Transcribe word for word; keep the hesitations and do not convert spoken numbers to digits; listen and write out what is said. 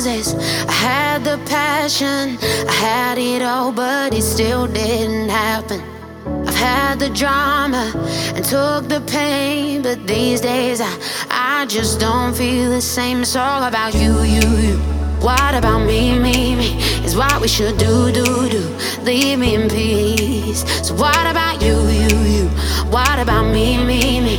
roses. I had the passion, I had it all, but it still didn't happen. I've had the drama and took the pain, but these days I, I just don't feel the same. It's all about you, you, you. What about me, me, me? Is what we should do, do, do. Leave me in peace. So what about you, you, you? What about me, me, me?